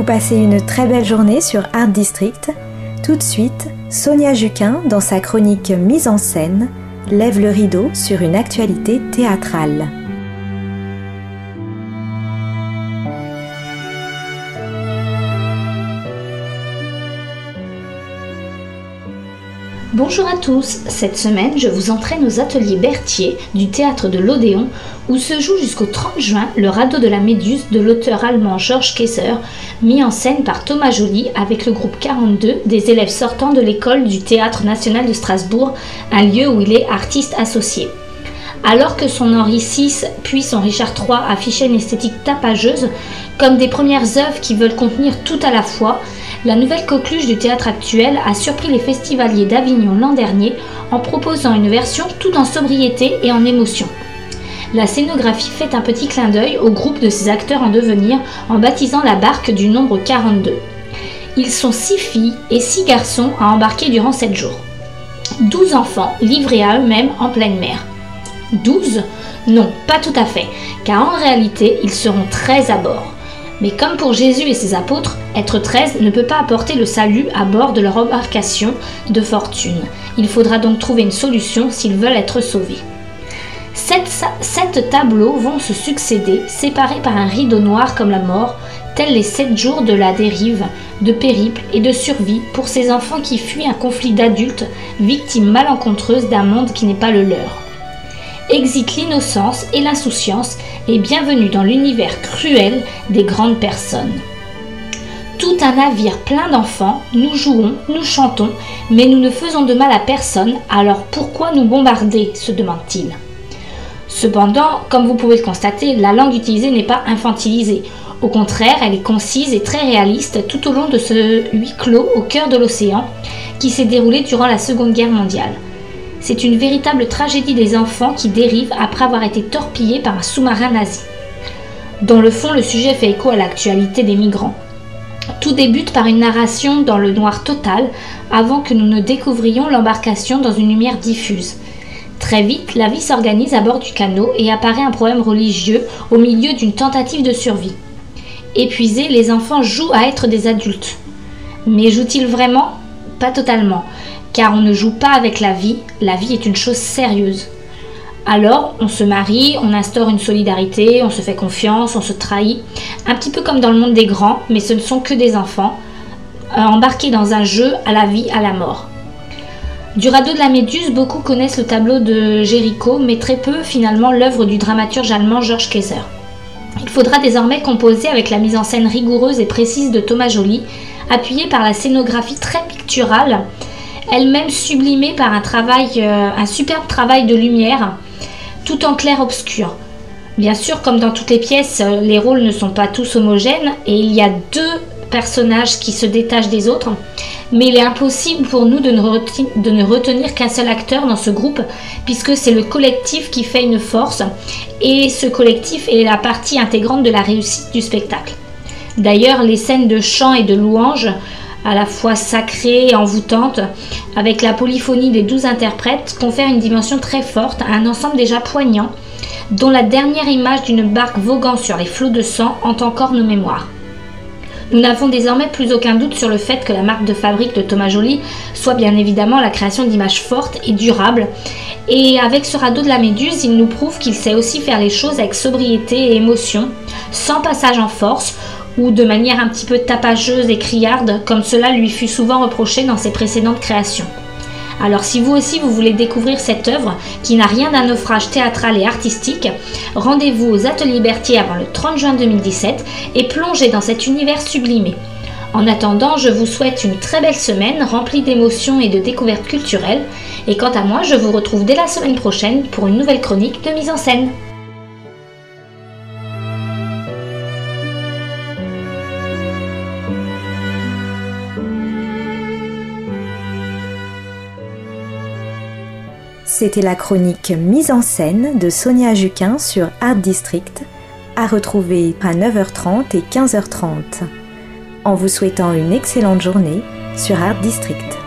vous passez une très belle journée sur Art District. Tout de suite, Sonia Juquin, dans sa chronique Mise en scène, lève le rideau sur une actualité théâtrale. Bonjour à tous, cette semaine je vous entraîne aux ateliers Berthier du théâtre de l'Odéon où se joue jusqu'au 30 juin le radeau de la Méduse de l'auteur allemand Georges Kaiser, mis en scène par Thomas Joly avec le groupe 42 des élèves sortants de l'école du Théâtre National de Strasbourg, un lieu où il est artiste associé. Alors que son Henri VI puis son Richard III affichaient une esthétique tapageuse, comme des premières œuvres qui veulent contenir tout à la fois, la nouvelle coqueluche du théâtre actuel a surpris les festivaliers d'Avignon l'an dernier en proposant une version tout en sobriété et en émotion. La scénographie fait un petit clin d'œil au groupe de ces acteurs en devenir en baptisant la barque du nombre 42. Ils sont 6 filles et 6 garçons à embarquer durant 7 jours. 12 enfants livrés à eux-mêmes en pleine mer. 12 ? Non, pas tout à fait, car en réalité, ils seront 13 à bord. Mais comme pour Jésus et ses apôtres, être 13 ne peut pas apporter le salut à bord de leur embarcation de fortune. Il faudra donc trouver une solution s'ils veulent être sauvés. 7 tableaux vont se succéder, séparés par un rideau noir comme la mort, tels les 7 jours de la dérive, de périple et de survie pour ces enfants qui fuient un conflit d'adultes, victimes malencontreuses d'un monde qui n'est pas le leur. Exit l'innocence et l'insouciance et bienvenue dans l'univers cruel des grandes personnes. Tout un navire plein d'enfants, nous jouons, nous chantons, mais nous ne faisons de mal à personne, alors pourquoi nous bombarder, se demande-t-il. Cependant, comme vous pouvez le constater, la langue utilisée n'est pas infantilisée. Au contraire, elle est concise et très réaliste tout au long de ce huis clos au cœur de l'océan qui s'est déroulé durant la Seconde Guerre mondiale. C'est une véritable tragédie des enfants qui dérivent après avoir été torpillés par un sous-marin nazi. Dans le fond, le sujet fait écho à l'actualité des migrants. Tout débute par une narration dans le noir total avant que nous ne découvrions l'embarcation dans une lumière diffuse. Très vite, la vie s'organise à bord du canot et apparaît un problème religieux au milieu d'une tentative de survie. Épuisés, les enfants jouent à être des adultes. Mais jouent-ils vraiment ? Pas totalement. Car on ne joue pas avec la vie est une chose sérieuse. Alors, on se marie, on instaure une solidarité, on se fait confiance, on se trahit, un petit peu comme dans le monde des grands, mais ce ne sont que des enfants, embarqués dans un jeu à la vie, à la mort. Du radeau de la Méduse, beaucoup connaissent le tableau de Géricault, mais très peu finalement l'œuvre du dramaturge allemand Georges Kaiser. Il faudra désormais composer avec la mise en scène rigoureuse et précise de Thomas Joly, appuyée par la scénographie très picturale, elle-même sublimée par un superbe travail de lumière, tout en clair-obscur. Bien sûr, comme dans toutes les pièces, les rôles ne sont pas tous homogènes et il y a 2 personnages qui se détachent des autres, mais il est impossible pour nous de ne retenir qu'un seul acteur dans ce groupe, puisque c'est le collectif qui fait une force, et ce collectif est la partie intégrante de la réussite du spectacle. D'ailleurs, les scènes de chant et de louange, à la fois sacrée et envoûtante, avec la polyphonie des 12 interprètes, confère une dimension très forte à un ensemble déjà poignant, dont la dernière image d'une barque voguant sur les flots de sang hante encore nos mémoires. Nous n'avons désormais plus aucun doute sur le fait que la marque de fabrique de Thomas Joly soit bien évidemment la création d'images fortes et durables, et avec ce radeau de la Méduse, il nous prouve qu'il sait aussi faire les choses avec sobriété et émotion, sans passage en force, ou de manière un petit peu tapageuse et criarde, comme cela lui fut souvent reproché dans ses précédentes créations. Alors si vous aussi vous voulez découvrir cette œuvre, qui n'a rien d'un naufrage théâtral et artistique, rendez-vous aux ateliers Berthier avant le 30 juin 2017 et plongez dans cet univers sublimé. En attendant, je vous souhaite une très belle semaine remplie d'émotions et de découvertes culturelles, et quant à moi, je vous retrouve dès la semaine prochaine pour une nouvelle chronique de mise en scène. C'était la chronique Mise en scène de Sonia Juquin sur Art District, à retrouver à 9h30 et 15h30. En vous souhaitant une excellente journée sur Art District.